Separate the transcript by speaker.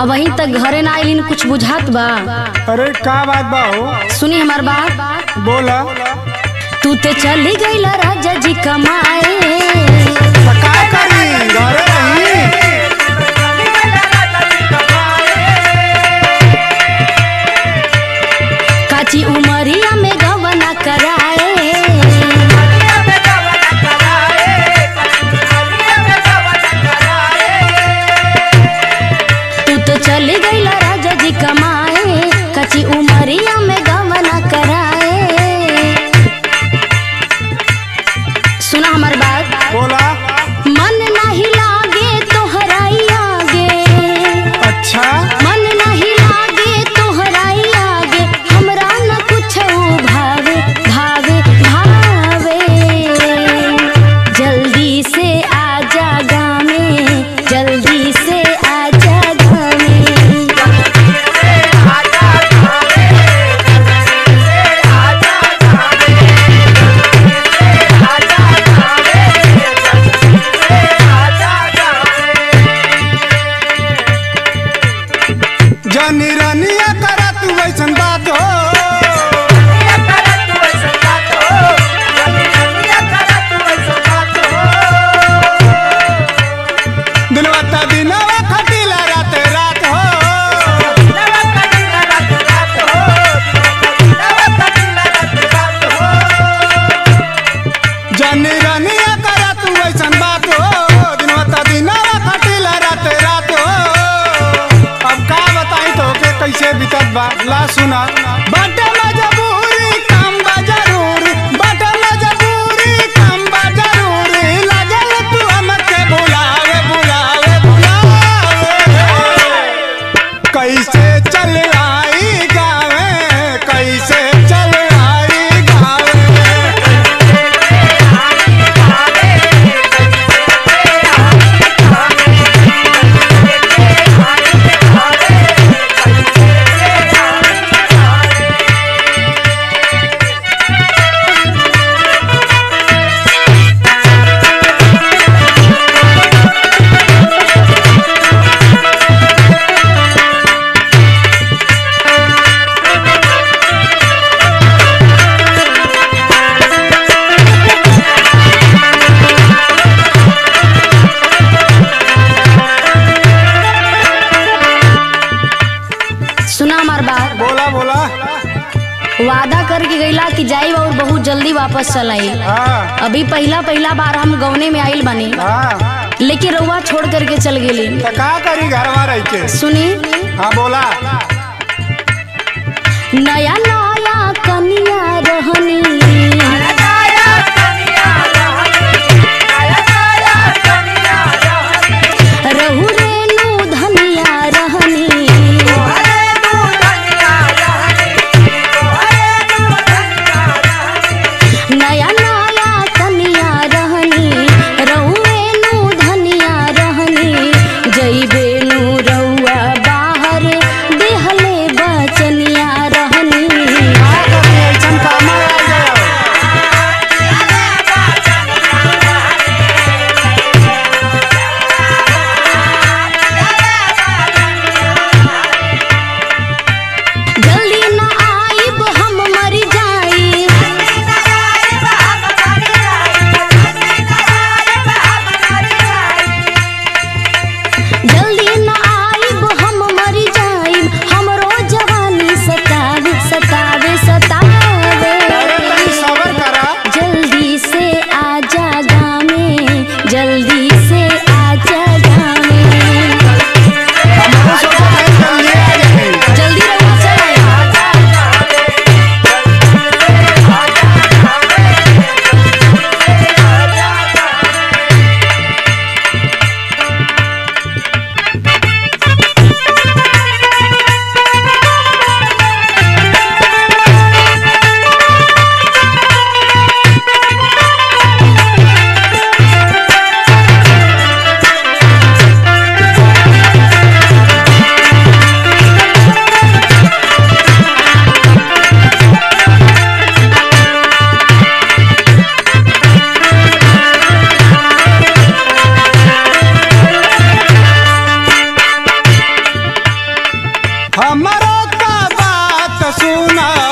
Speaker 1: अब वहीं तक घरे ना आइलिन, कुछ बुझात बा?
Speaker 2: अरे का बात बा हो?
Speaker 1: सुनी हमार बात।
Speaker 2: बोला।
Speaker 1: तू ते चली गईला राजा जी कमाए,
Speaker 2: तो का करी घरे रही।
Speaker 1: काची उमरिया में गवना कराए, तू तो चली गईला राजा जी कमाए, काची उमरिया में गवना कराए। सुना हमार बात।
Speaker 2: बोला।
Speaker 1: मन नहीं लागे तोहराई आगे,
Speaker 2: अच्छा।
Speaker 1: मन नहीं लागे तोहराई आगे, हमरा न कुछ भावे भावे भावे। जल्दी से आजा गामे, जल्दी से आजा गामे।
Speaker 2: जानी रानिया करा तू वैसन बात हो। दिलवता दिनवा खटीला रात रात हो। जानी रानिया करा तू वैसन बात हो। दिनवता दिनवा खटीला रात रात हो। अब का बताई तो के कैसे बीतत बा? ला सुना। बाटे मजबूरी काम बा जरूरी, बाटे मजबूरी काम बा जरूरी। लागल तू हमके बुलावे बुलावे बुलावे। कैसे चल आई गावे, कैसे चल आई गावे।
Speaker 1: सुना हमार बात।
Speaker 2: बोला बोला।
Speaker 1: वादा करके गईला कि जाई और बहुत जल्दी वापस चल आई।
Speaker 2: हाँ
Speaker 1: अभी पहला पहला बार हम गौने में आइल बनी,
Speaker 2: हाँ।
Speaker 1: लेकिन रउआ छोड़ करके चल गेली।
Speaker 2: तो का करी घरवा रह के?
Speaker 1: सुनी।
Speaker 2: हाँ बोला।
Speaker 1: नया नया कनिया रहनी, रहू रेनू धनिया रहनी। नया नया कनिया रहनी, रहू रेनू धनिया रहनी। जइबे नू रउआ बाहर देह
Speaker 2: सुना